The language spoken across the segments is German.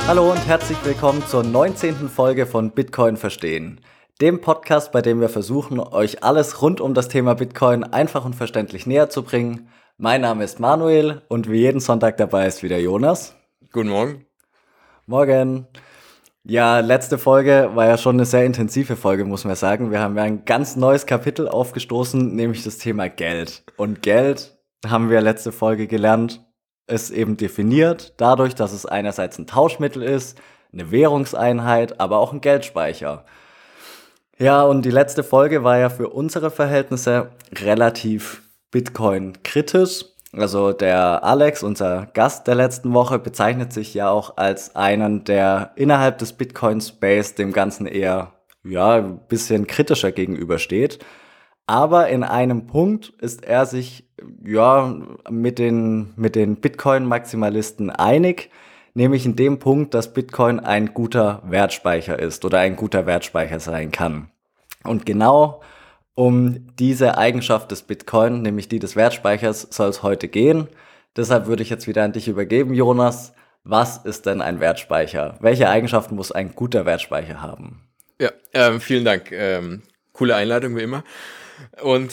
Hallo und herzlich willkommen zur 19. Folge von Bitcoin verstehen, dem Podcast, bei dem wir versuchen, euch alles rund um das Thema Bitcoin einfach und verständlich näher zu bringen. Mein Name ist Manuel und wie jeden Sonntag dabei ist wieder Jonas. Guten Morgen. Morgen. Ja, letzte Folge war ja schon eine sehr intensive Folge, muss man sagen. Wir haben ja ein ganz neues Kapitel aufgestoßen, nämlich das Thema Geld. Und Geld, haben wir letzte Folge gelernt, ist eben definiert dadurch, dass es einerseits ein Tauschmittel ist, eine Währungseinheit, aber auch ein Geldspeicher. Ja, und die letzte Folge war ja für unsere Verhältnisse relativ Bitcoin-kritisch. Also der Alex, unser Gast der letzten Woche, bezeichnet sich ja auch als einen, der innerhalb des Bitcoin-Space dem Ganzen eher, ein bisschen kritischer gegenübersteht. Aber in einem Punkt ist er sich, mit den Bitcoin-Maximalisten einig, nämlich in dem Punkt, dass Bitcoin ein guter Wertspeicher ist oder ein guter Wertspeicher sein kann. Und genau um diese Eigenschaft des Bitcoin, nämlich die des Wertspeichers, soll es heute gehen. Deshalb würde ich jetzt wieder an dich übergeben, Jonas. Was ist denn ein Wertspeicher? Welche Eigenschaften muss ein guter Wertspeicher haben? Ja, vielen Dank. Coole Einleitung wie immer. Und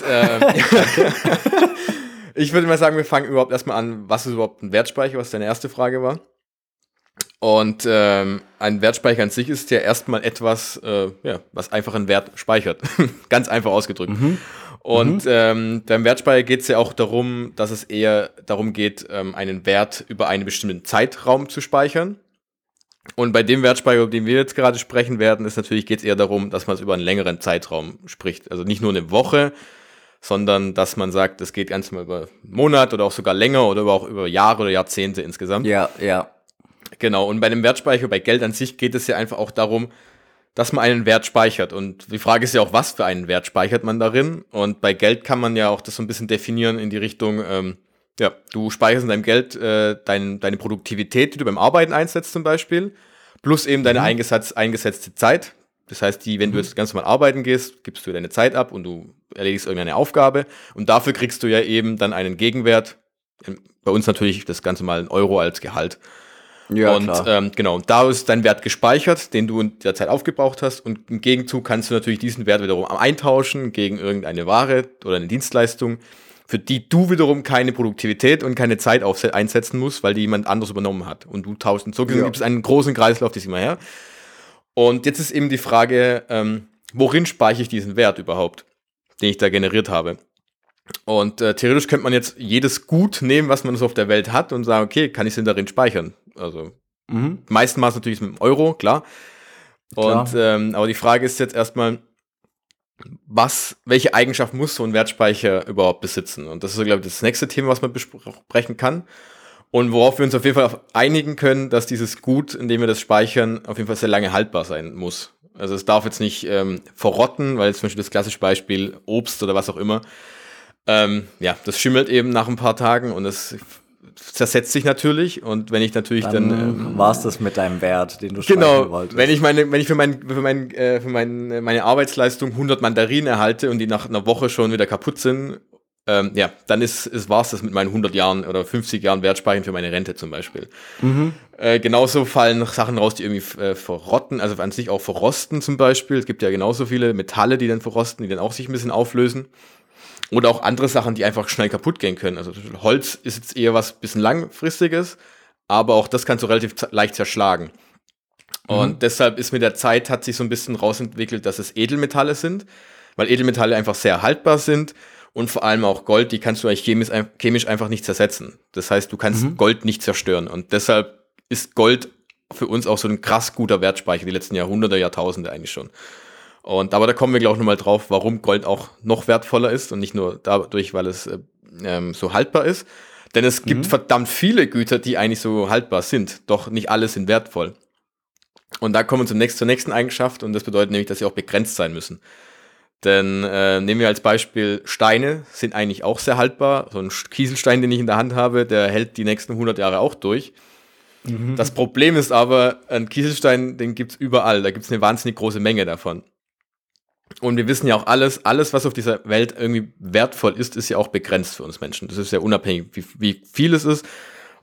ich würde mal sagen, wir fangen überhaupt erstmal an, was ist überhaupt ein Wertspeicher, was deine erste Frage war. Und ein Wertspeicher an sich ist ja erstmal etwas, was einfach einen Wert speichert. Ganz einfach ausgedrückt. Und beim Wertspeicher geht es ja auch darum, dass es eher darum geht, einen Wert über einen bestimmten Zeitraum zu speichern. Und bei dem Wertspeicher, über den wir jetzt gerade sprechen werden, geht es eher darum, dass man es über einen längeren Zeitraum spricht. Also nicht nur eine Woche, sondern dass man sagt, es geht ganz mal über einen Monat oder auch sogar länger oder auch über Jahre oder Jahrzehnte insgesamt. Ja. Genau, und bei dem Wertspeicher, bei Geld an sich geht es ja einfach auch darum, dass man einen Wert speichert. Und die Frage ist ja auch, was für einen Wert speichert man darin? Und bei Geld kann man ja auch das so ein bisschen definieren in die Richtung, du speicherst in deinem Geld deine Produktivität, die du beim Arbeiten einsetzt zum Beispiel, plus eben deine eingesetzte Zeit. Das heißt, wenn du jetzt ganz normal arbeiten gehst, gibst du deine Zeit ab und du erledigst irgendeine Aufgabe. Und dafür kriegst du ja eben dann einen Gegenwert. Bei uns natürlich das Ganze mal in Euro als Gehalt. Ja, und klar. da ist dein Wert gespeichert, den du in der Zeit aufgebraucht hast, und im Gegenzug kannst du natürlich diesen Wert wiederum eintauschen gegen irgendeine Ware oder eine Dienstleistung, für die du wiederum keine Produktivität und keine Zeit einsetzen musst, weil die jemand anderes übernommen hat. Und du tauschst. Und so gibt es einen großen Kreislauf, das immer her. Und jetzt ist eben die Frage, worin speichere ich diesen Wert überhaupt, den ich da generiert habe? Und theoretisch könnte man jetzt jedes Gut nehmen, was man so auf der Welt hat, und sagen, okay, kann ich es denn darin speichern? Also meisten Mal natürlich mit dem Euro, klar. Und aber die Frage ist jetzt erstmal, welche Eigenschaft muss so ein Wertspeicher überhaupt besitzen? Und das ist, glaube ich, das nächste Thema, was man besprechen kann. Und worauf wir uns auf jeden Fall einigen können, dass dieses Gut, in dem wir das speichern, auf jeden Fall sehr lange haltbar sein muss. Also es darf jetzt nicht verrotten, weil zum Beispiel das klassische Beispiel Obst oder was auch immer, das schimmelt eben nach ein paar Tagen und es zersetzt sich natürlich. Und wenn ich natürlich dann war es das mit deinem Wert, den du speichern wolltest. Wenn ich für meine Arbeitsleistung 100 Mandarinen erhalte und die nach einer Woche schon wieder kaputt sind, dann war es das mit meinen 100 Jahren oder 50 Jahren Wertspeichern für meine Rente zum Beispiel. Genauso fallen Sachen raus, die irgendwie verrotten, also an sich auch verrosten zum Beispiel. Es gibt ja genauso viele Metalle, die dann verrosten, die dann auch sich ein bisschen auflösen. Oder auch andere Sachen, die einfach schnell kaputt gehen können. Also Holz ist jetzt eher was bisschen langfristiges, aber auch das kannst du relativ leicht zerschlagen. Und deshalb ist mit der Zeit hat sich so ein bisschen rausentwickelt, dass es Edelmetalle sind, weil Edelmetalle einfach sehr haltbar sind. Und vor allem auch Gold, die kannst du eigentlich chemisch einfach nicht zersetzen. Das heißt, du kannst Gold nicht zerstören. Und deshalb ist Gold für uns auch so ein krass guter Wertspeicher, die letzten Jahrhunderte, Jahrtausende eigentlich schon. Aber da kommen wir, glaube ich, nochmal drauf, warum Gold auch noch wertvoller ist und nicht nur dadurch, weil es so haltbar ist. Denn es gibt verdammt viele Güter, die eigentlich so haltbar sind, doch nicht alle sind wertvoll. Und da kommen wir zur nächsten Eigenschaft, und das bedeutet nämlich, dass sie auch begrenzt sein müssen. Denn nehmen wir als Beispiel Steine, sind eigentlich auch sehr haltbar. So ein Kieselstein, den ich in der Hand habe, der hält die nächsten 100 Jahre auch durch. Das Problem ist aber, ein Kieselstein, den gibt's überall, da gibt's eine wahnsinnig große Menge davon. Und wir wissen ja auch, alles, was auf dieser Welt irgendwie wertvoll ist ja auch begrenzt für uns Menschen. Das ist ja unabhängig, wie viel es ist.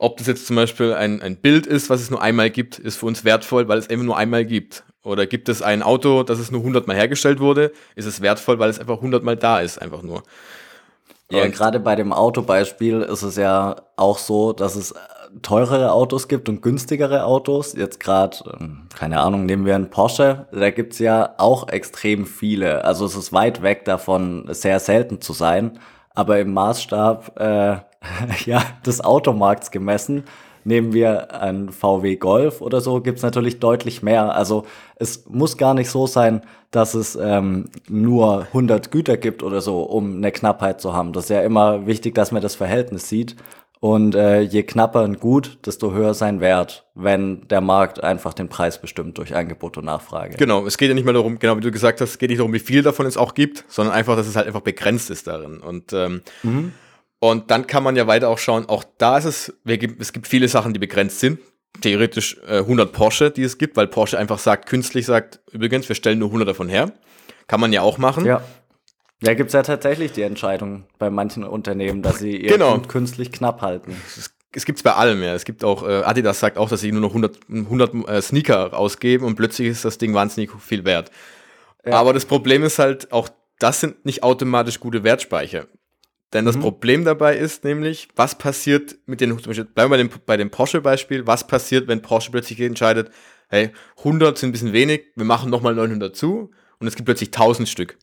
Ob das jetzt zum Beispiel ein Bild ist, was es nur einmal gibt, ist für uns wertvoll, weil es einfach nur einmal gibt. Oder gibt es ein Auto, das es nur 100 Mal hergestellt wurde, ist es wertvoll, weil es einfach 100 Mal da ist, einfach nur. Ja, gerade bei dem Autobeispiel ist es ja auch so, dass es teurere Autos gibt und günstigere Autos. Jetzt gerade, keine Ahnung, nehmen wir einen Porsche, da gibt's ja auch extrem viele. Also es ist weit weg davon, sehr selten zu sein. Aber im Maßstab ja, des Automarkts gemessen, nehmen wir einen VW Golf oder so, gibt's natürlich deutlich mehr. Also es muss gar nicht so sein, dass es nur 100 Güter gibt oder so, um eine Knappheit zu haben. Das ist ja immer wichtig, dass man das Verhältnis sieht. Und je knapper ein Gut, desto höher sein Wert, wenn der Markt einfach den Preis bestimmt durch Angebot und Nachfrage. Genau, es geht ja nicht mehr darum, genau wie du gesagt hast, es geht nicht darum, wie viel davon es auch gibt, sondern einfach, dass es halt einfach begrenzt ist darin. Und dann kann man ja weiter auch schauen, auch da ist es gibt viele Sachen, die begrenzt sind. Theoretisch 100 Porsche, die es gibt, weil Porsche einfach künstlich sagt, übrigens, wir stellen nur 100 davon her. Kann man ja auch machen. Ja. Ja, gibt's ja tatsächlich die Entscheidung bei manchen Unternehmen, dass sie ihr Gut künstlich knapp halten. Es gibt's bei allem, ja. Es gibt auch, Adidas sagt auch, dass sie nur noch 100 Sneaker ausgeben und plötzlich ist das Ding wahnsinnig viel wert. Ja. Aber das Problem ist halt, auch das sind nicht automatisch gute Wertspeicher. Denn das Problem dabei ist nämlich, was passiert mit den, zum Beispiel, bleiben wir bei dem Porsche-Beispiel, was passiert, wenn Porsche plötzlich entscheidet, hey, 100 sind ein bisschen wenig, wir machen nochmal 900 zu und es gibt plötzlich 1000 Stück.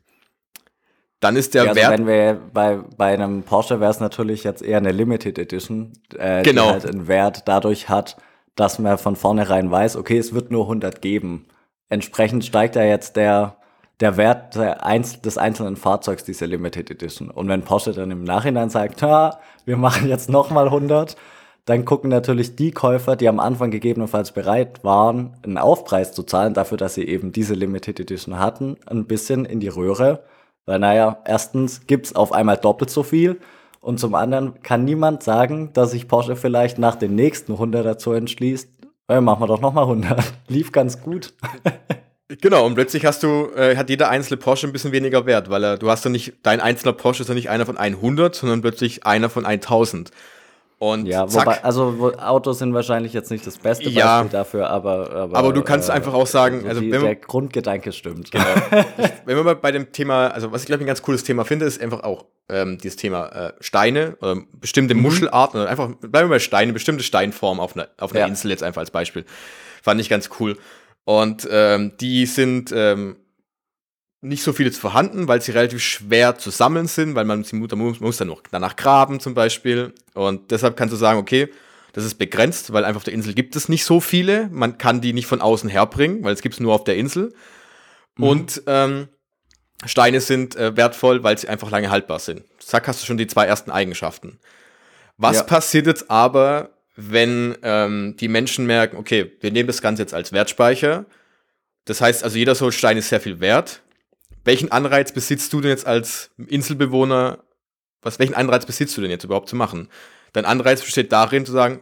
Dann ist der Wert. Also wenn wir bei einem Porsche wäre es natürlich jetzt eher eine Limited Edition, die halt einen Wert dadurch hat, dass man von vornherein weiß, okay, es wird nur 100 geben. Entsprechend steigt ja jetzt der Wert des einzelnen Fahrzeugs, diese Limited Edition. Und wenn Porsche dann im Nachhinein sagt, wir machen jetzt nochmal 100, dann gucken natürlich die Käufer, die am Anfang gegebenenfalls bereit waren, einen Aufpreis zu zahlen, dafür, dass sie eben diese Limited Edition hatten, ein bisschen in die Röhre. Weil erstens gibt's auf einmal doppelt so viel und zum anderen kann niemand sagen, dass sich Porsche vielleicht nach den nächsten 100 dazu entschließt, machen wir doch nochmal 100. Lief ganz gut. Genau, und plötzlich hat jeder einzelne Porsche ein bisschen weniger Wert, weil du hast ja nicht, dein einzelner Porsche ist ja nicht einer von 100, sondern plötzlich einer von 1000. Und ja, wobei, Autos sind wahrscheinlich jetzt nicht das beste Beispiel dafür, aber du kannst einfach auch sagen, der Grundgedanke stimmt. Genau. Wenn wir mal bei dem Thema, also was ich glaube ein ganz cooles Thema finde, ist einfach auch dieses Thema Steine oder bestimmte Muschelarten oder einfach, bleiben wir bei Steine, bestimmte Steinformen auf einer Insel jetzt einfach als Beispiel. Fand ich ganz cool. Und die sind nicht so viel jetzt vorhanden, weil sie relativ schwer zu sammeln sind, weil man muss dann noch danach graben zum Beispiel. Und deshalb kannst du sagen, okay, das ist begrenzt, weil einfach auf der Insel gibt es nicht so viele. Man kann die nicht von außen herbringen, weil es gibt es nur auf der Insel. Und Steine sind wertvoll, weil sie einfach lange haltbar sind. Zack, hast du schon die 2 ersten Eigenschaften. Was passiert jetzt aber, wenn die Menschen merken, okay, wir nehmen das Ganze jetzt als Wertspeicher. Das heißt also, jeder so Stein ist sehr viel wert. Welchen Anreiz besitzt du denn jetzt als Inselbewohner? Welchen Anreiz besitzt du denn jetzt überhaupt zu machen? Dein Anreiz besteht darin, zu sagen,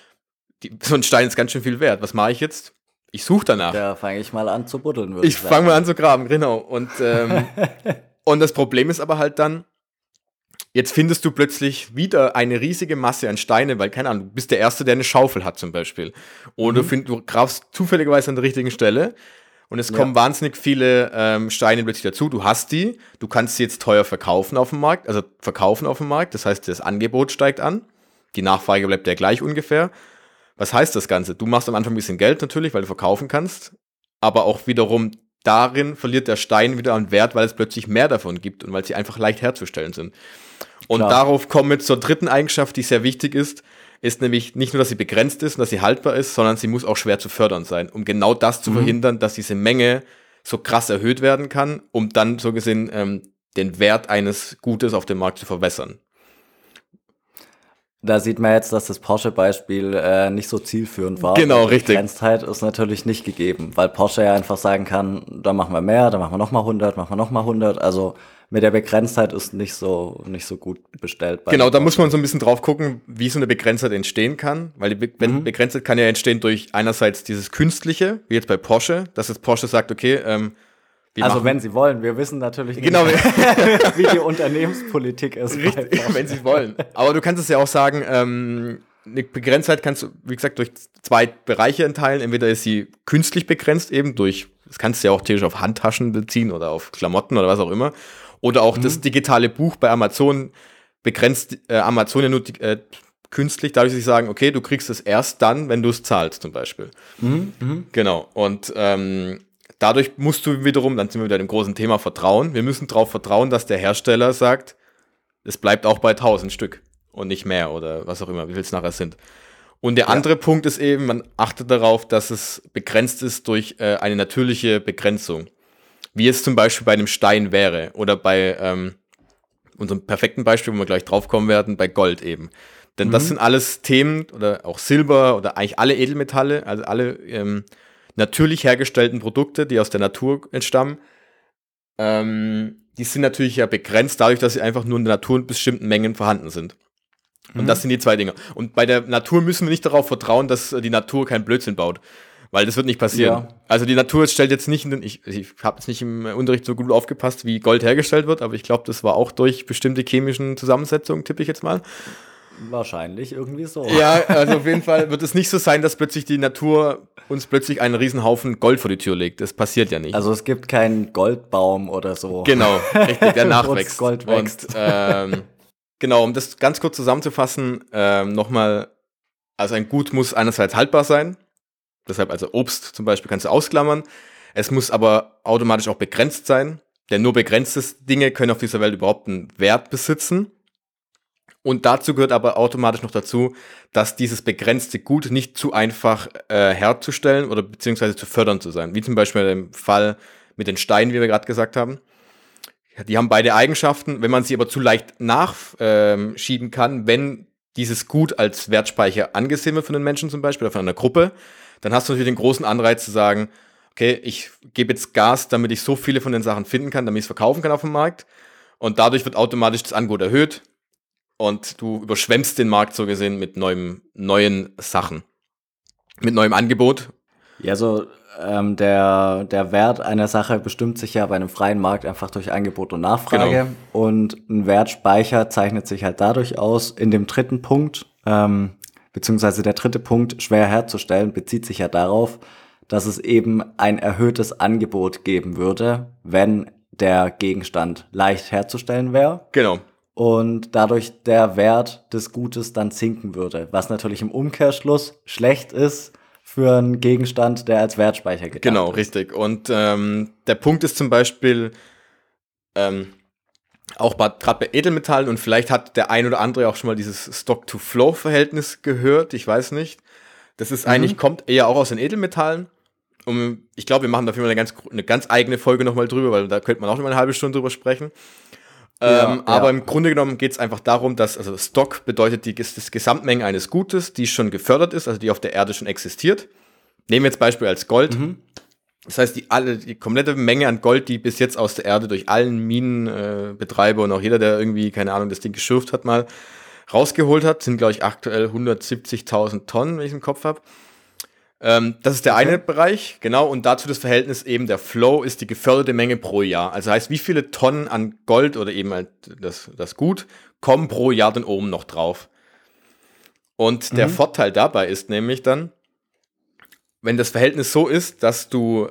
so ein Stein ist ganz schön viel wert. Was mache ich jetzt? Ich suche danach. Da fange ich mal an zu buddeln, würde ich sagen. Ich fange mal an zu graben, genau. Und das Problem ist aber halt dann, jetzt findest du plötzlich wieder eine riesige Masse an Steine, weil, keine Ahnung, du bist der Erste, der eine Schaufel hat zum Beispiel. Oder du grabst zufälligerweise an der richtigen Stelle. Und es kommen wahnsinnig viele Steine plötzlich dazu. Du hast die, du kannst sie jetzt teuer verkaufen auf dem Markt. Das heißt, das Angebot steigt an. Die Nachfrage bleibt ja gleich ungefähr. Was heißt das Ganze? Du machst am Anfang ein bisschen Geld natürlich, weil du verkaufen kannst. Aber auch wiederum darin verliert der Stein wieder an Wert, weil es plötzlich mehr davon gibt und weil sie einfach leicht herzustellen sind. Und darauf kommen wir zur dritten Eigenschaft, die sehr wichtig ist nämlich nicht nur, dass sie begrenzt ist und dass sie haltbar ist, sondern sie muss auch schwer zu fördern sein, um genau das zu verhindern, dass diese Menge so krass erhöht werden kann, um dann so gesehen den Wert eines Gutes auf dem Markt zu verwässern. Da sieht man jetzt, dass das Porsche-Beispiel nicht so zielführend war. Genau, richtig. Die Begrenztheit ist natürlich nicht gegeben, weil Porsche ja einfach sagen kann, da machen wir mehr, da machen wir nochmal 100, machen wir nochmal 100, also mit der Begrenztheit ist nicht so gut bestellt. Genau, da muss man so ein bisschen drauf gucken, wie so eine Begrenztheit entstehen kann, weil die Begrenztheit kann ja entstehen durch einerseits dieses Künstliche, wie jetzt bei Porsche, dass jetzt Porsche sagt, okay, wenn sie wollen, wir wissen natürlich nicht, wie die Unternehmenspolitik ist. Richtig, wenn sie wollen. Aber du kannst es ja auch sagen, eine Begrenztheit kannst du, wie gesagt, durch 2 Bereiche entteilen. Entweder ist sie künstlich begrenzt eben durch, das kannst du ja auch theoretisch auf Handtaschen beziehen oder auf Klamotten oder was auch immer. Oder auch das digitale Buch bei Amazon begrenzt Amazon ja nur künstlich, dadurch, dass sie sagen, okay, du kriegst es erst dann, wenn du es zahlst zum Beispiel. Genau. Und dadurch musst du wiederum, dann sind wir wieder im großen Thema Vertrauen. Wir müssen darauf vertrauen, dass der Hersteller sagt, es bleibt auch bei 1000 Stück und nicht mehr oder was auch immer, wie viel es nachher sind. Und der andere Punkt ist eben, man achtet darauf, dass es begrenzt ist durch eine natürliche Begrenzung. Wie es zum Beispiel bei einem Stein wäre oder bei unserem perfekten Beispiel, wo wir gleich drauf kommen werden, bei Gold eben. Denn das sind alles Themen oder auch Silber oder eigentlich alle Edelmetalle, also alle natürlich hergestellten Produkte, die aus der Natur entstammen, die sind natürlich ja begrenzt dadurch, dass sie einfach nur in der Natur in bestimmten Mengen vorhanden sind. Und das sind die 2 Dinge. Und bei der Natur müssen wir nicht darauf vertrauen, dass die Natur keinen Blödsinn baut. Weil das wird nicht passieren. Ja. Also die Natur stellt jetzt nicht, ich habe jetzt nicht im Unterricht so gut aufgepasst, wie Gold hergestellt wird, aber ich glaube, das war auch durch bestimmte chemischen Zusammensetzungen, tippe ich jetzt mal. Wahrscheinlich irgendwie so. Ja, also auf jeden Fall wird es nicht so sein, dass plötzlich die Natur uns plötzlich einen Riesenhaufen Gold vor die Tür legt. Das passiert ja nicht. Also es gibt keinen Goldbaum oder so. Genau, richtig, der nachwächst. Gold wächst. Und genau, um das ganz kurz zusammenzufassen, nochmal, also ein Gut muss einerseits haltbar sein. Deshalb also Obst zum Beispiel kannst du ausklammern. Es muss aber automatisch auch begrenzt sein, denn nur begrenzte Dinge können auf dieser Welt überhaupt einen Wert besitzen. Und dazu gehört aber automatisch noch dazu, dass dieses begrenzte Gut nicht zu einfach herzustellen oder beziehungsweise zu fördern zu sein. Wie zum Beispiel im Fall mit den Steinen, wie wir gerade gesagt haben. Die haben beide Eigenschaften, wenn man sie aber zu leicht nachschieben kann, wenn dieses Gut als Wertspeicher angesehen wird von den Menschen zum Beispiel oder von einer Gruppe, dann hast du natürlich den großen Anreiz zu sagen, okay, ich gebe jetzt Gas, damit ich so viele von den Sachen finden kann, damit ich es verkaufen kann auf dem Markt. Und dadurch wird automatisch das Angebot erhöht und du überschwemmst den Markt so gesehen mit neuen Sachen, mit neuem Angebot. Ja, so der Wert einer Sache bestimmt sich ja bei einem freien Markt einfach durch Angebot und Nachfrage. Genau. Und ein Wertspeicher zeichnet sich halt dadurch aus, in dem 3. Punkt, beziehungsweise der 3. Punkt, schwer herzustellen, bezieht sich ja darauf, dass es eben ein erhöhtes Angebot geben würde, wenn der Gegenstand leicht herzustellen wäre. Genau. Und dadurch der Wert des Gutes dann sinken würde, was natürlich im Umkehrschluss schlecht ist für einen Gegenstand, der als Wertspeicher gedacht Genau, ist. richtig. Und der Punkt ist zum Beispiel auch gerade bei Edelmetallen, und vielleicht hat der ein oder andere auch schon mal dieses Stock-to-Flow-Verhältnis gehört, ich weiß nicht. Das ist eigentlich, kommt eher auch aus den Edelmetallen. Ich glaube, wir machen dafür mal eine ganz eigene Folge nochmal drüber, weil da könnte man auch noch mal eine halbe Stunde drüber sprechen. Aber im Grunde genommen geht es einfach darum, dass, also Stock bedeutet die Gesamtmenge eines Gutes, die schon gefördert ist, also die auf der Erde schon existiert. Nehmen wir jetzt Beispiel als Gold. Das heißt, die komplette Menge an Gold, die bis jetzt aus der Erde durch allen Minenbetreiber und auch jeder, der irgendwie, keine Ahnung, das Ding geschürft hat, mal rausgeholt hat, sind, glaube ich, aktuell 170.000 Tonnen, wenn ich es im Kopf habe. Das ist der eine Bereich, genau, und dazu das Verhältnis eben, der Flow ist die geförderte Menge pro Jahr. Also heißt, wie viele Tonnen an Gold oder eben halt das Gut kommen pro Jahr dann oben noch drauf. Und der Vorteil dabei ist nämlich dann, wenn das Verhältnis so ist, dass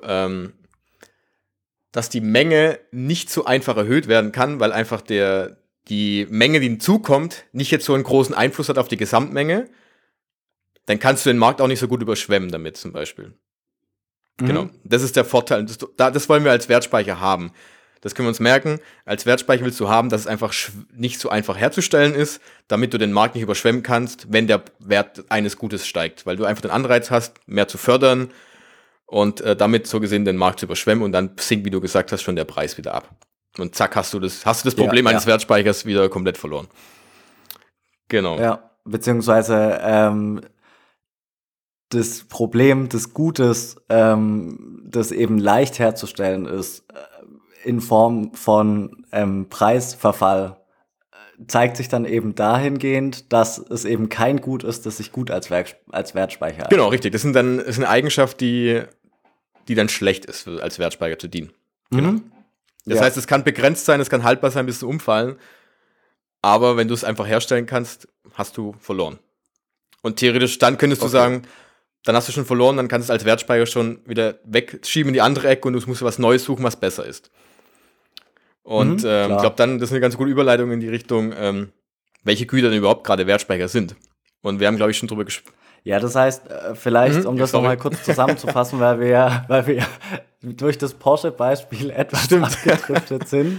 dass die Menge nicht so einfach erhöht werden kann, weil einfach die Menge, die hinzukommt, nicht jetzt so einen großen Einfluss hat auf die Gesamtmenge, dann kannst du den Markt auch nicht so gut überschwemmen damit zum Beispiel. Genau, das ist der Vorteil. Das wollen wir als Wertspeicher haben. Das können wir uns merken. Als Wertspeicher willst du haben, dass es einfach nicht so einfach herzustellen ist, damit du den Markt nicht überschwemmen kannst, wenn der Wert eines Gutes steigt. Weil du einfach den Anreiz hast, mehr zu fördern und damit so gesehen den Markt zu überschwemmen, und dann sinkt, wie du gesagt hast, schon der Preis wieder ab. Und zack, hast du das Problem eines Wertspeichers wieder komplett verloren. Genau. Ja, beziehungsweise das Problem des Gutes, das eben leicht herzustellen ist, in Form von Preisverfall, zeigt sich dann eben dahingehend, dass es eben kein Gut ist, das sich gut als Wertspeicher hat. Genau, richtig. Das ist eine Eigenschaft, die dann schlecht ist, als Wertspeicher zu dienen. Genau. Das heißt, es kann begrenzt sein, es kann haltbar sein bis zum Umfallen, aber wenn du es einfach herstellen kannst, hast du verloren. Und theoretisch, dann könntest du sagen, dann hast du schon verloren, dann kannst du es als Wertspeicher schon wieder wegschieben in die andere Ecke und du musst was Neues suchen, was besser ist. Und ich glaube dann, das ist eine ganz gute Überleitung in die Richtung, welche Güter denn überhaupt gerade Wertspeicher sind. Und wir haben, glaube ich, schon drüber gesprochen. Ja, das heißt, vielleicht, um das nochmal kurz zusammenzufassen, weil wir durch das Porsche-Beispiel etwas abgedriftet sind.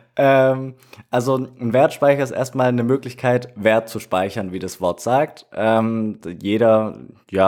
Also ein Wertspeicher ist erstmal eine Möglichkeit, Wert zu speichern, wie das Wort sagt. Jeder,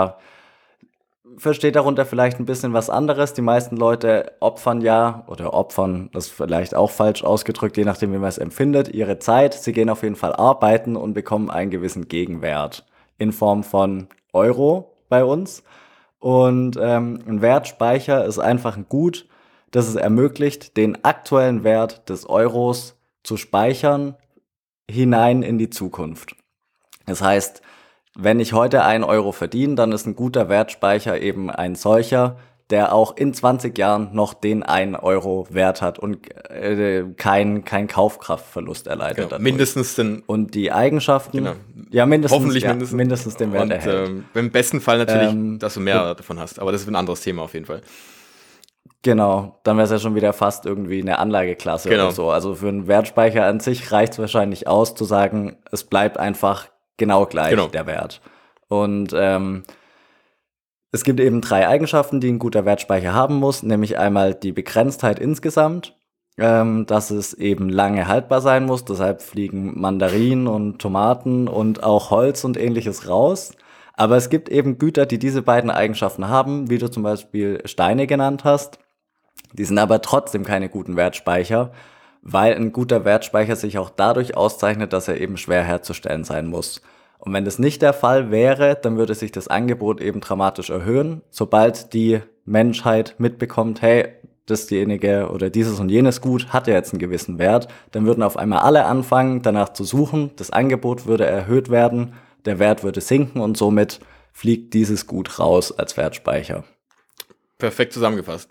versteht darunter vielleicht ein bisschen was anderes. Die meisten Leute opfern, das ist vielleicht auch falsch ausgedrückt, je nachdem, wie man es empfindet, ihre Zeit. Sie gehen auf jeden Fall arbeiten und bekommen einen gewissen Gegenwert in Form von Euro bei uns. Und ein Wertspeicher ist einfach ein Gut, das es ermöglicht, den aktuellen Wert des Euros zu speichern hinein in die Zukunft. Das heißt, wenn ich heute 1 Euro verdiene, dann ist ein guter Wertspeicher eben ein solcher, der auch in 20 Jahren noch den 1 Euro Wert hat und kein Kaufkraftverlust erleidet. Genau, mindestens den. Und die Eigenschaften, mindestens den Wert erhält. Im besten Fall natürlich, dass du mehr davon hast, aber das ist ein anderes Thema auf jeden Fall. Genau, dann wäre es ja schon wieder fast irgendwie eine Anlageklasse oder so. Also für einen Wertspeicher an sich reicht es wahrscheinlich aus, zu sagen, es bleibt einfach genau gleich, der Wert. Und es gibt eben 3 Eigenschaften, die ein guter Wertspeicher haben muss, nämlich einmal die Begrenztheit insgesamt, dass es eben lange haltbar sein muss, deshalb fliegen Mandarinen und Tomaten und auch Holz und ähnliches raus. Aber es gibt eben Güter, die diese beiden Eigenschaften haben, wie du zum Beispiel Steine genannt hast. Die sind aber trotzdem keine guten Wertspeicher, weil ein guter Wertspeicher sich auch dadurch auszeichnet, dass er eben schwer herzustellen sein muss. Und wenn das nicht der Fall wäre, dann würde sich das Angebot eben dramatisch erhöhen. Sobald die Menschheit mitbekommt, hey, dasjenige oder dieses und jenes Gut hat ja jetzt einen gewissen Wert, dann würden auf einmal alle anfangen, danach zu suchen. Das Angebot würde erhöht werden, der Wert würde sinken und somit fliegt dieses Gut raus als Wertspeicher. Perfekt zusammengefasst.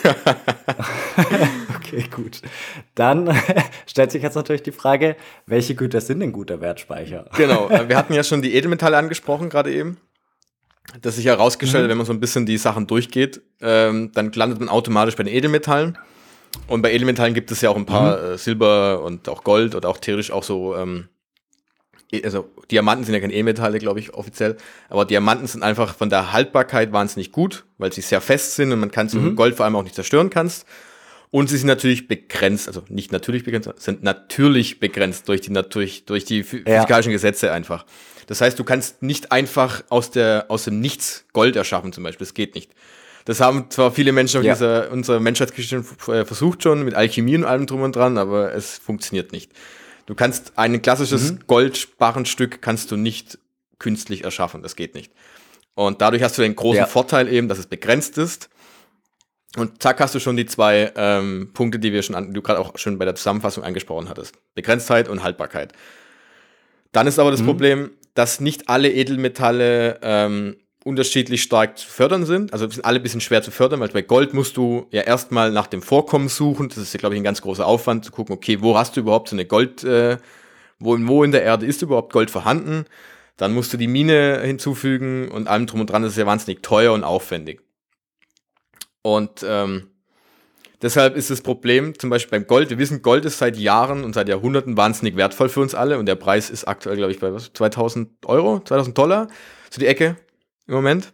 Okay, gut. Dann stellt sich jetzt natürlich die Frage, welche Güter sind denn guter Wertspeicher? Genau, wir hatten ja schon die Edelmetalle angesprochen gerade eben. Das sich herausgestellt, wenn man so ein bisschen die Sachen durchgeht, dann landet man automatisch bei den Edelmetallen. Und bei Edelmetallen gibt es ja auch ein paar Silber und auch Gold oder auch theoretisch auch so, also Diamanten sind ja keine Edelmetalle, glaube ich, offiziell, aber Diamanten sind einfach von der Haltbarkeit wahnsinnig gut, weil sie sehr fest sind und man kann so Gold vor allem auch nicht zerstören kannst. Und sie sind natürlich begrenzt, also nicht natürlich begrenzt, sind natürlich begrenzt durch die physikalischen Gesetze einfach. Das heißt, du kannst nicht einfach aus dem Nichts Gold erschaffen zum Beispiel, das geht nicht. Das haben zwar viele Menschen auf unserer Menschheitsgeschichte versucht schon, mit Alchemie und allem drum und dran, aber es funktioniert nicht. Du kannst ein klassisches Goldsparrenstück kannst du nicht künstlich erschaffen, das geht nicht. Und dadurch hast du den großen Vorteil eben, dass es begrenzt ist. Und zack, hast du schon die 2 Punkte, die du gerade auch schon bei der Zusammenfassung angesprochen hattest. Begrenztheit und Haltbarkeit. Dann ist aber das Problem, dass nicht alle Edelmetalle unterschiedlich stark zu fördern sind. Also sind alle ein bisschen schwer zu fördern, weil bei Gold musst du ja erstmal nach dem Vorkommen suchen. Das ist ja, glaube ich, ein ganz großer Aufwand, zu gucken, okay, wo hast du überhaupt so eine Gold, wo in der Erde ist überhaupt Gold vorhanden? Dann musst du die Mine hinzufügen und allem drum und dran. Das ist ja wahnsinnig teuer und aufwendig. Und deshalb ist das Problem, zum Beispiel beim Gold, wir wissen, Gold ist seit Jahren und seit Jahrhunderten wahnsinnig wertvoll für uns alle und der Preis ist aktuell, glaube ich, bei was? 2000 Euro, 2000 Dollar, so die Ecke im Moment.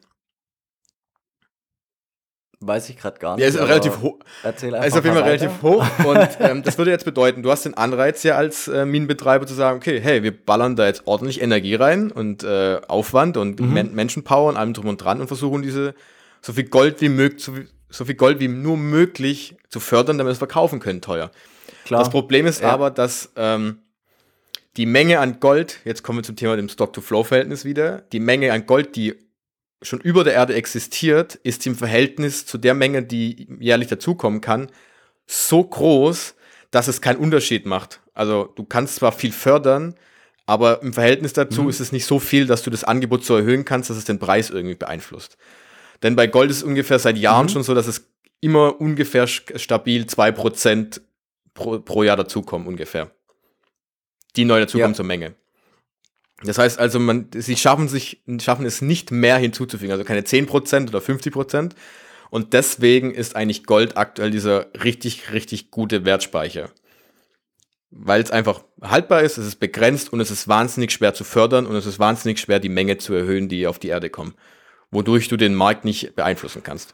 Weiß ich gerade gar nicht. Ja, ist relativ hoch. Erzähl einfach ist auf jeden Fall relativ hoch und das würde jetzt bedeuten, du hast den Anreiz ja als Minenbetreiber zu sagen, okay, hey, wir ballern da jetzt ordentlich Energie rein und Aufwand und Menschenpower und allem drum und dran und versuchen so viel Gold wie nur möglich zu fördern, damit wir es verkaufen können, teuer. Klar. Das Problem ist aber, dass die Menge an Gold, jetzt kommen wir zum Thema dem Stock-to-Flow-Verhältnis wieder, die Menge an Gold, die schon über der Erde existiert, ist im Verhältnis zu der Menge, die jährlich dazukommen kann, so groß, dass es keinen Unterschied macht. Also du kannst zwar viel fördern, aber im Verhältnis dazu ist es nicht so viel, dass du das Angebot so erhöhen kannst, dass es den Preis irgendwie beeinflusst. Denn bei Gold ist es ungefähr seit Jahren schon so, dass es immer ungefähr stabil 2% pro Jahr dazukommen, ungefähr. Die neu dazukommen zur Menge. Das heißt also, sie schaffen es nicht mehr hinzuzufügen, also keine 10% oder 50%. Und deswegen ist eigentlich Gold aktuell dieser richtig, richtig gute Wertspeicher. Weil es einfach haltbar ist, es ist begrenzt und es ist wahnsinnig schwer zu fördern und es ist wahnsinnig schwer, die Menge zu erhöhen, die auf die Erde kommen. Wodurch du den Markt nicht beeinflussen kannst.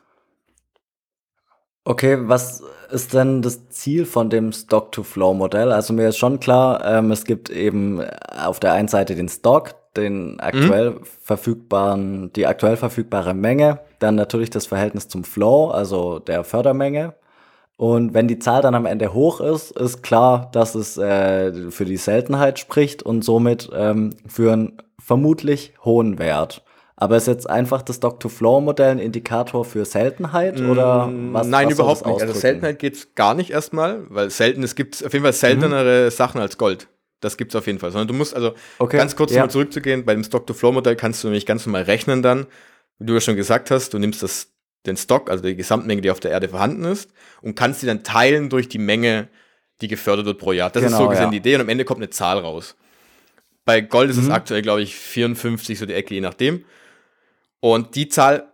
Okay, was ist denn das Ziel von dem Stock-to-Flow-Modell? Also mir ist schon klar, es gibt eben auf der einen Seite den Stock, die aktuell verfügbare Menge, dann natürlich das Verhältnis zum Flow, also der Fördermenge. Und wenn die Zahl dann am Ende hoch ist klar, dass es für die Seltenheit spricht und somit für einen vermutlich hohen Wert. Aber ist jetzt einfach das Stock-to-Flow-Modell ein Indikator für Seltenheit oder was? Nein, was soll überhaupt das nicht. Also ausdrücken? Seltenheit geht's gar nicht erstmal, weil es gibt auf jeden Fall seltenere Sachen als Gold. Das gibt's auf jeden Fall. Sondern du musst also ganz kurz nochmal zurückzugehen, bei dem Stock-to-Flow-Modell kannst du nämlich ganz normal rechnen dann, wie du ja schon gesagt hast, du nimmst den Stock, also die Gesamtmenge, die auf der Erde vorhanden ist, und kannst die dann teilen durch die Menge, die gefördert wird pro Jahr. Das ist so gesehen die Idee und am Ende kommt eine Zahl raus. Bei Gold ist es aktuell, glaube ich, 54, so die Ecke, je nachdem. Und die Zahl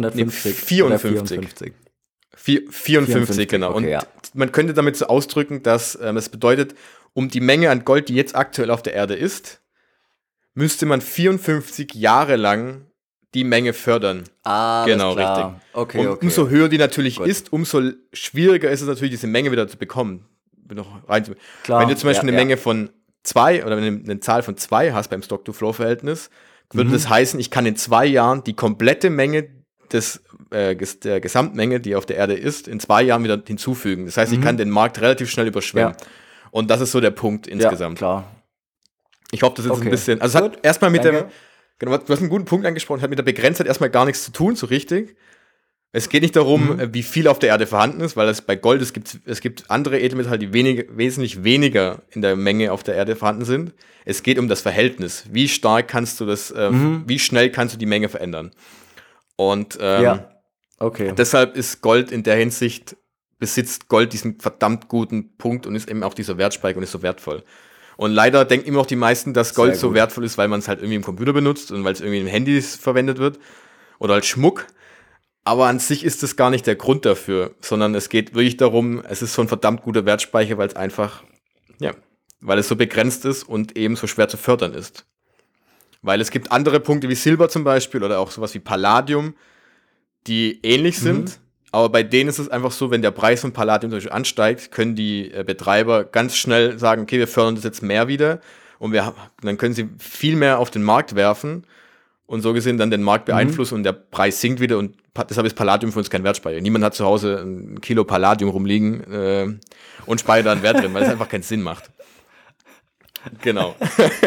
54, genau. Okay, und man könnte damit so ausdrücken, dass es bedeutet, um die Menge an Gold, die jetzt aktuell auf der Erde ist, müsste man 54 Jahre lang die Menge fördern. Genau, richtig. Okay, und umso höher die natürlich ist, umso schwieriger ist es natürlich, diese Menge wieder zu bekommen. Wenn du zum Beispiel eine Menge von 2 oder eine Zahl von 2 hast beim Stock-to-Flow-Verhältnis, würde das heißen, ich kann in 2 Jahren die komplette Menge der Gesamtmenge, die auf der Erde ist, in 2 Jahren wieder hinzufügen. Das heißt, ich kann den Markt relativ schnell überschwemmen. Ja. Und das ist so der Punkt insgesamt. Ja, klar. Ich hoffe, das ist ein bisschen, also es hat erstmal mit genau, du hast einen guten Punkt angesprochen, hat mit der Begrenztheit erstmal gar nichts zu tun, so richtig. Es geht nicht darum, wie viel auf der Erde vorhanden ist, weil es bei Gold, es gibt andere Edelmetalle, die wesentlich weniger in der Menge auf der Erde vorhanden sind. Es geht um das Verhältnis. Wie stark kannst du wie schnell kannst du die Menge verändern? Und deshalb ist Gold in der Hinsicht, besitzt Gold diesen verdammt guten Punkt und ist eben auch dieser Wertspeicher und ist so wertvoll. Und leider denken immer noch die meisten, dass Gold so wertvoll ist, weil man es halt irgendwie im Computer benutzt und weil es irgendwie im Handy verwendet wird oder als Schmuck. Aber an sich ist das gar nicht der Grund dafür, sondern es geht wirklich darum, es ist so ein verdammt guter Wertspeicher, weil es einfach, weil es so begrenzt ist und eben so schwer zu fördern ist. Weil es gibt andere Punkte wie Silber zum Beispiel oder auch sowas wie Palladium, die ähnlich sind, aber bei denen ist es einfach so, wenn der Preis von Palladium zum Beispiel ansteigt, können die Betreiber ganz schnell sagen, okay, wir fördern das jetzt mehr wieder und dann können sie viel mehr auf den Markt werfen und so gesehen dann den Markt beeinflussen und der Preis sinkt wieder und deshalb ist Palladium für uns kein Wertspeicher. Niemand hat zu Hause ein Kilo Palladium rumliegen und speichert da einen Wert drin, weil es einfach keinen Sinn macht. Genau.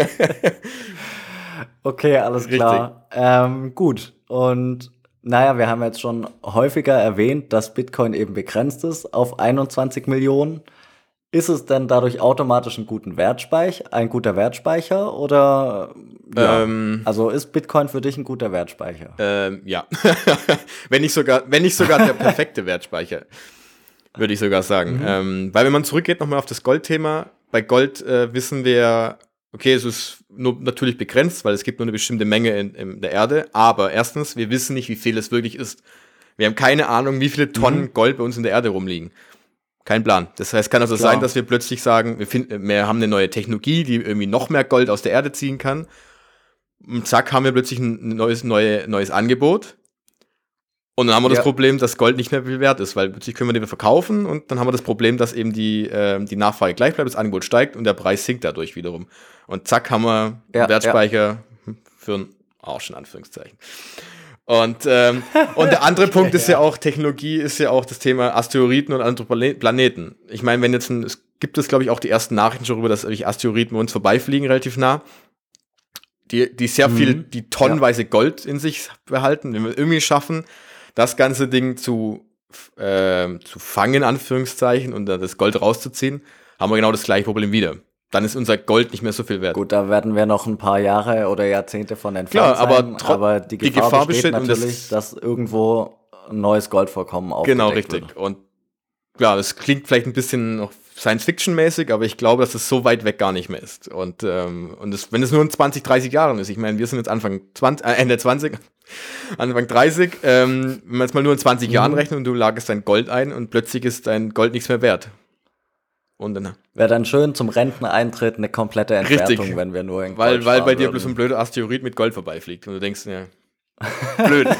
Okay, alles klar. Gut. Und naja, wir haben jetzt schon häufiger erwähnt, dass Bitcoin eben begrenzt ist auf 21 Millionen. Ist es denn dadurch automatisch ein guter Wertspeicher oder also ist Bitcoin für dich ein guter Wertspeicher? Ja. wenn nicht sogar der perfekte Wertspeicher, würde ich sogar sagen. Weil wenn man zurückgeht nochmal auf das Goldthema, bei Gold wissen wir, okay, es ist nur natürlich begrenzt, weil es gibt nur eine bestimmte Menge in der Erde, aber erstens, wir wissen nicht, wie viel es wirklich ist. Wir haben keine Ahnung, wie viele Tonnen Gold bei uns in der Erde rumliegen. Kein Plan. Das heißt, kann also sein, dass wir plötzlich sagen, wir haben eine neue Technologie, die irgendwie noch mehr Gold aus der Erde ziehen kann. Und zack, haben wir plötzlich ein neues Angebot. Und dann haben wir das Problem, dass Gold nicht mehr viel wert ist, weil plötzlich können wir den verkaufen und dann haben wir das Problem, dass eben die Nachfrage gleich bleibt, das Angebot steigt und der Preis sinkt dadurch wiederum. Und zack, haben wir einen Wertspeicher für einen Arsch, in Anführungszeichen. Und der andere Punkt ist ja auch, Technologie ist ja auch das Thema Asteroiden und andere Planeten. Ich meine, es gibt es, glaube ich, auch die ersten Nachrichten schon darüber, dass Asteroiden bei uns vorbeifliegen, relativ nah, die sehr viel, die tonnenweise Gold in sich behalten. Wenn wir irgendwie schaffen, das ganze Ding zu fangen, in Anführungszeichen, und das Gold rauszuziehen, haben wir genau das gleiche Problem wieder. Dann ist unser Gold nicht mehr so viel wert. Gut, da werden wir noch ein paar Jahre oder Jahrzehnte von entfernt sein, aber die Gefahr besteht natürlich, dass irgendwo ein neues Goldvorkommen aufgedeckt wird. Genau, richtig. Und klar, das klingt vielleicht ein bisschen noch Science-Fiction-mäßig, aber ich glaube, dass es so weit weg gar nicht mehr ist. Und wenn es nur in 20, 30 Jahren ist, ich meine, wir sind jetzt Ende 20, Anfang 30, wenn wir jetzt mal nur in 20 Jahren rechnen und du lagerst dein Gold ein und plötzlich ist dein Gold nichts mehr wert. Und dann wäre dann schön zum Renteneintritt eine komplette Entwertung, richtig, wenn wir nur in Gold weil bei dir würden. bloß ein blöder Asteroid mit Gold vorbeifliegt und du denkst, ja, blöd.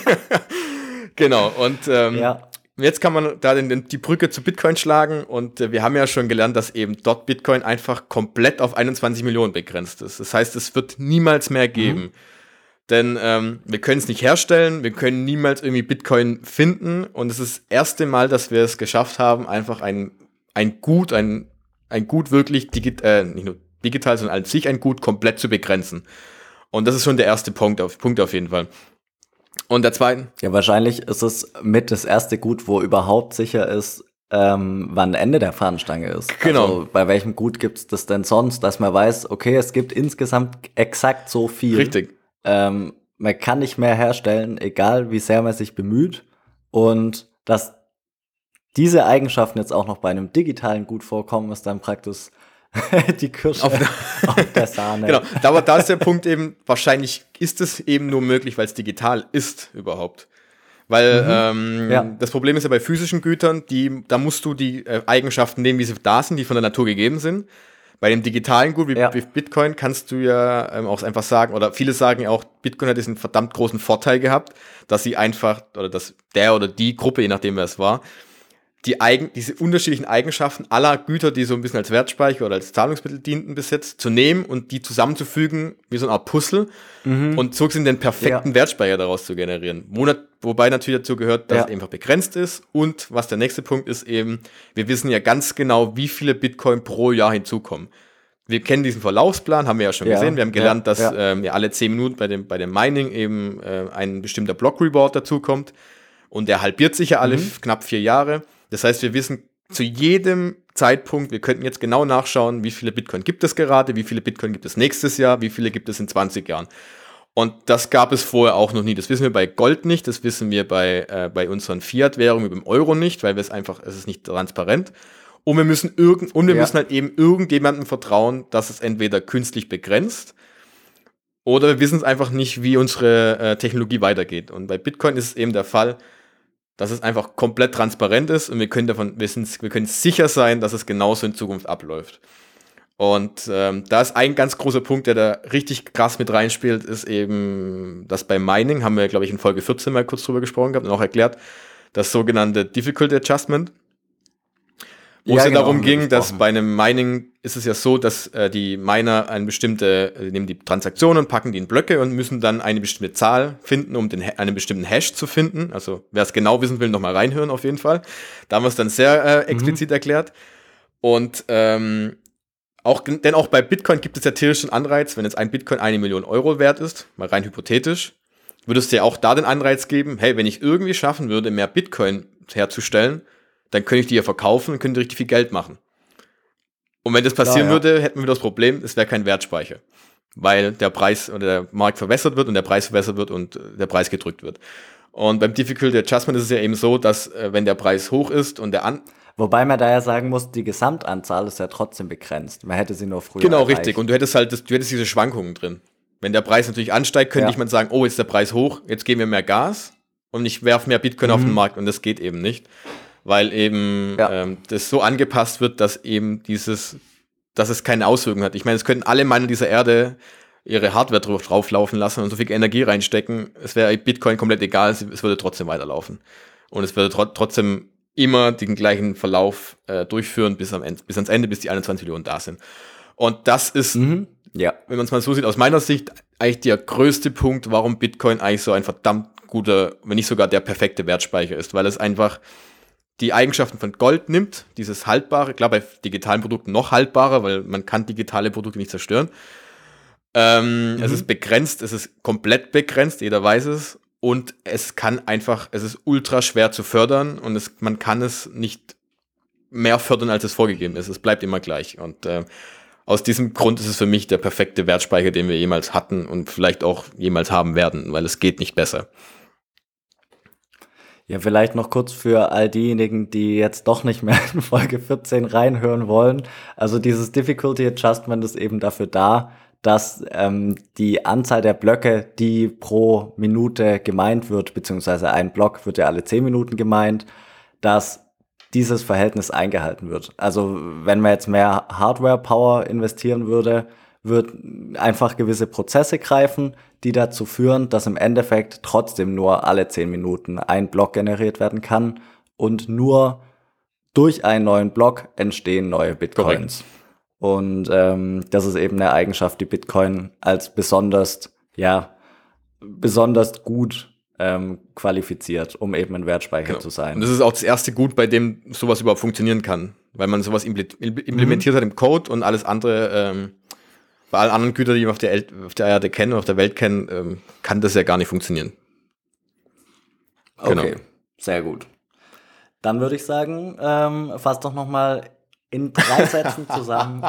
Genau, und jetzt kann man da die Brücke zu Bitcoin schlagen und wir haben ja schon gelernt, dass eben dort Bitcoin einfach komplett auf 21 Millionen begrenzt ist. Das heißt, es wird niemals mehr geben. Denn wir können es nicht herstellen, wir können niemals irgendwie Bitcoin finden und es ist das erste Mal, dass wir es geschafft haben, einfach ein Gut wirklich nicht nur digital, sondern als sich ein Gut komplett zu begrenzen. Und das ist schon der erste Punkt auf jeden Fall. Und der zweite? Ja, wahrscheinlich ist es mit das erste Gut, wo überhaupt sicher ist, wann Ende der Fahnenstange ist. Genau. Also bei welchem Gut gibt es das denn sonst, dass man weiß, okay, es gibt insgesamt exakt so viel. Richtig. Man kann nicht mehr herstellen, egal wie sehr man sich bemüht. Und dass diese Eigenschaften jetzt auch noch bei einem digitalen Gut vorkommen, ist dann praktisch die Kirsche auf der Sahne. Genau, aber da ist der Punkt eben, wahrscheinlich ist es eben nur möglich, weil es digital ist überhaupt. Weil das Problem ist ja bei physischen Gütern, da musst du die Eigenschaften nehmen, wie sie da sind, die von der Natur gegeben sind. Bei dem digitalen Gut wie Bitcoin kannst du ja auch einfach sagen, oder viele sagen ja auch, Bitcoin hat diesen verdammt großen Vorteil gehabt, dass sie einfach, oder dass der oder die Gruppe, je nachdem wer es war, diese unterschiedlichen Eigenschaften aller Güter, die so ein bisschen als Wertspeicher oder als Zahlungsmittel dienten bis jetzt, zu nehmen und die zusammenzufügen, wie so eine Art Puzzle, und so den perfekten Wertspeicher daraus zu generieren. Wobei natürlich dazu gehört, dass es einfach begrenzt ist und was der nächste Punkt ist eben, wir wissen ja ganz genau, wie viele Bitcoin pro Jahr hinzukommen. Wir kennen diesen Verlaufsplan, haben wir ja schon gesehen. Wir haben gelernt, dass alle 10 Minuten bei dem Mining eben ein bestimmter Block-Reward dazukommt und der halbiert sich ja alle knapp 4 Jahre. Das heißt, wir wissen zu jedem Zeitpunkt, wir könnten jetzt genau nachschauen, wie viele Bitcoin gibt es gerade, wie viele Bitcoin gibt es nächstes Jahr, wie viele gibt es in 20 Jahren. Und das gab es vorher auch noch nie. Das wissen wir bei Gold nicht, das wissen wir bei unseren Fiat-Währungen, wie beim Euro nicht, weil es ist nicht transparent. Und wir müssen müssen halt eben irgendjemandem vertrauen, dass es entweder künstlich begrenzt oder wir wissen es einfach nicht, wie unsere Technologie weitergeht. Und bei Bitcoin ist es eben der Fall, dass es einfach komplett transparent ist und wir können sicher sein, dass es genauso in Zukunft abläuft. Und da ist ein ganz großer Punkt, der da richtig krass mit reinspielt, ist eben, dass beim Mining, haben wir, glaube ich, in Folge 14 mal kurz drüber gesprochen gehabt und auch erklärt, das sogenannte Difficulty Adjustment, wo es ja darum ging, dass bei einem Mining ist es ja so, dass die Miner nehmen die Transaktionen, packen die in Blöcke und müssen dann eine bestimmte Zahl finden, um einen bestimmten Hash zu finden. Also wer es genau wissen will, nochmal reinhören auf jeden Fall. Da haben wir es dann sehr explizit erklärt. Und auch bei Bitcoin gibt es ja theoretisch einen Anreiz, wenn jetzt ein Bitcoin 1 Million Euro wert ist, mal rein hypothetisch, würdest du ja auch da den Anreiz geben, hey, wenn ich irgendwie schaffen würde, mehr Bitcoin herzustellen, dann könnte ich die ja verkaufen und könnte richtig viel Geld machen. Und wenn das passieren würde, hätten wir das Problem, es wäre kein Wertspeicher. Weil der Preis oder der Markt verwässert wird und der Preis verwässert wird und der Preis gedrückt wird. Und beim Difficulty Adjustment ist es ja eben so, dass wenn der Preis hoch ist und Wobei man da ja sagen muss, die Gesamtanzahl ist ja trotzdem begrenzt. Man hätte sie nur früher Genau, erreicht. richtig. Und du hättest diese Schwankungen drin. Wenn der Preis natürlich ansteigt, könnte man sagen, oh, jetzt ist der Preis hoch, jetzt geben wir mehr Gas und ich werfe mehr Bitcoin auf den Markt. Und das geht eben nicht. Weil eben das so angepasst wird, dass es keine Auswirkungen hat. Ich meine, es könnten alle Miner dieser Erde ihre Hardware drauflaufen lassen und so viel Energie reinstecken. Es wäre Bitcoin komplett egal, es würde trotzdem weiterlaufen. Und es würde trotzdem immer den gleichen Verlauf durchführen bis ans Ende, bis die 21 Millionen da sind. Und das ist, wenn man es mal so sieht, aus meiner Sicht eigentlich der größte Punkt, warum Bitcoin eigentlich so ein verdammt guter, wenn nicht sogar der perfekte Wertspeicher ist, weil es einfach die Eigenschaften von Gold nimmt, dieses Haltbare, klar bei digitalen Produkten noch haltbarer, weil man kann digitale Produkte nicht zerstören. Es ist begrenzt, es ist komplett begrenzt, jeder weiß es. Und es ist ultra schwer zu fördern und man kann es nicht mehr fördern, als es vorgegeben ist. Es bleibt immer gleich. Und aus diesem Grund ist es für mich der perfekte Wertspeicher, den wir jemals hatten und vielleicht auch jemals haben werden, weil es geht nicht besser. Ja, vielleicht noch kurz für all diejenigen, die jetzt doch nicht mehr in Folge 14 reinhören wollen. Also dieses Difficulty Adjustment ist eben dafür da, dass die Anzahl der Blöcke, die pro Minute gemeint wird, beziehungsweise ein Block wird ja alle 10 Minuten gemeint, dass dieses Verhältnis eingehalten wird. Also wenn man jetzt mehr Hardware-Power investieren würde, wird einfach gewisse Prozesse greifen, die dazu führen, dass im Endeffekt trotzdem nur alle 10 Minuten ein Block generiert werden kann und nur durch einen neuen Block entstehen neue Bitcoins. Korrekt. Und das ist eben eine Eigenschaft, die Bitcoin als besonders gut qualifiziert, um eben ein Wertspeicher zu sein. Und das ist auch das erste Gut, bei dem sowas überhaupt funktionieren kann, weil man sowas implementiert hat im Code und alles andere, bei allen anderen Gütern, die wir auf der Erde kennen, auf der Welt kennen, kann das ja gar nicht funktionieren. Okay, sehr gut. Dann würde ich sagen, fass doch nochmal in 3 Sätzen zusammen,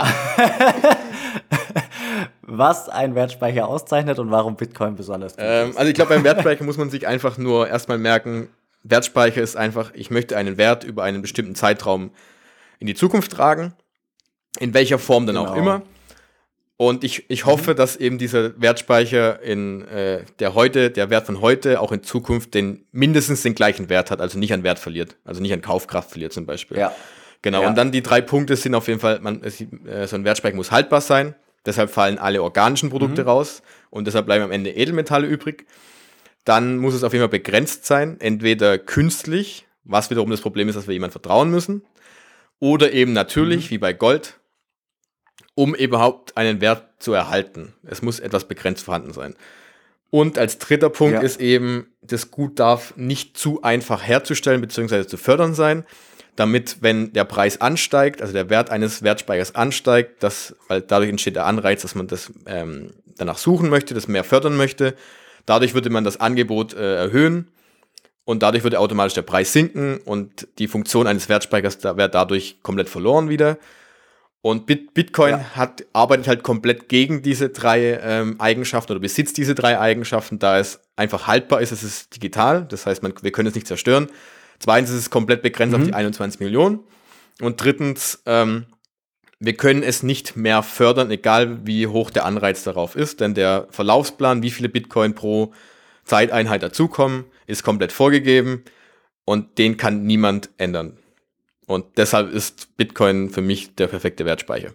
was ein Wertspeicher auszeichnet und warum Bitcoin besonders gut ist. Also ich glaube, beim Wertspeicher muss man sich einfach nur erstmal merken, Wertspeicher ist einfach, ich möchte einen Wert über einen bestimmten Zeitraum in die Zukunft tragen, in welcher Form dann auch immer. Und ich hoffe, dass eben dieser Wertspeicher der Wert von heute auch in Zukunft mindestens den gleichen Wert hat, also nicht an Wert verliert, also nicht an Kaufkraft verliert zum Beispiel. Ja. Genau, ja. Und dann die 3 Punkte sind auf jeden Fall, so ein Wertspeicher muss haltbar sein, deshalb fallen alle organischen Produkte raus und deshalb bleiben am Ende Edelmetalle übrig. Dann muss es auf jeden Fall begrenzt sein, entweder künstlich, was wiederum das Problem ist, dass wir jemandem vertrauen müssen, oder eben natürlich, wie bei Gold, um überhaupt einen Wert zu erhalten. Es muss etwas begrenzt vorhanden sein. Und als dritter Punkt ist eben, das Gut darf nicht zu einfach herzustellen bzw. zu fördern sein, damit, wenn der Preis ansteigt, also der Wert eines Wertspeichers ansteigt, weil dadurch entsteht der Anreiz, dass man das danach suchen möchte, das mehr fördern möchte. Dadurch würde man das Angebot erhöhen und dadurch würde automatisch der Preis sinken und die Funktion eines Wertspeichers wäre dadurch komplett verloren wieder. Und Bitcoin arbeitet halt komplett gegen diese 3 Eigenschaften oder besitzt diese 3 Eigenschaften, da es einfach haltbar ist, es ist digital, das heißt, wir können es nicht zerstören. Zweitens ist es komplett begrenzt auf die 21 Millionen. Und drittens, wir können es nicht mehr fördern, egal wie hoch der Anreiz darauf ist, denn der Verlaufsplan, wie viele Bitcoin pro Zeiteinheit dazukommen, ist komplett vorgegeben und den kann niemand ändern. Und deshalb ist Bitcoin für mich der perfekte Wertspeicher.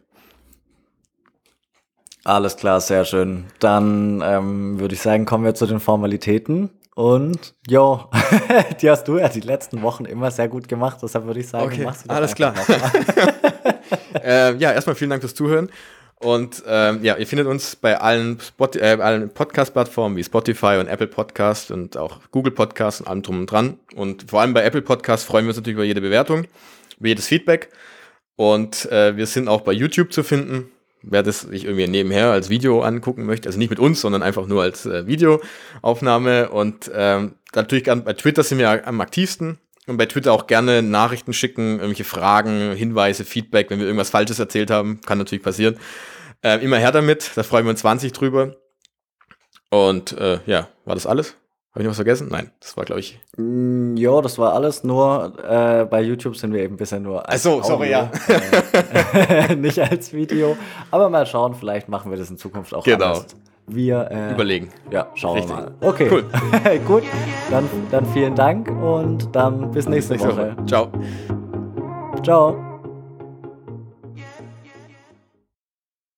Alles klar, sehr schön. Dann würde ich sagen, kommen wir zu den Formalitäten. Und die hast du ja die letzten Wochen immer sehr gut gemacht. Deshalb würde ich sagen, machst du das alles klar. Erstmal vielen Dank fürs Zuhören. Und ihr findet uns bei allen Podcast-Plattformen wie Spotify und Apple Podcast und auch Google Podcast und allem drum und dran. Und vor allem bei Apple Podcast freuen wir uns natürlich über jede Bewertung, über jedes Feedback. Und wir sind auch bei YouTube zu finden. Wer das sich irgendwie nebenher als Video angucken möchte, also nicht mit uns, sondern einfach nur als Videoaufnahme. Und natürlich bei Twitter sind wir am aktivsten. Und bei Twitter auch gerne Nachrichten schicken, irgendwelche Fragen, Hinweise, Feedback, wenn wir irgendwas Falsches erzählt haben, kann natürlich passieren. Immer her damit, da freuen wir uns 20 drüber. Und war das alles? Habe ich noch was vergessen? Nein, das war, glaube ich... Ja, das war alles, nur bei YouTube sind wir eben bisher nur als Audio, nicht als Video. Aber mal schauen, vielleicht machen wir das in Zukunft auch anders. Wir überlegen. Ja, schauen wir mal. Okay, cool. Gut, dann vielen Dank und dann bis nächste Woche. Ciao. Ciao.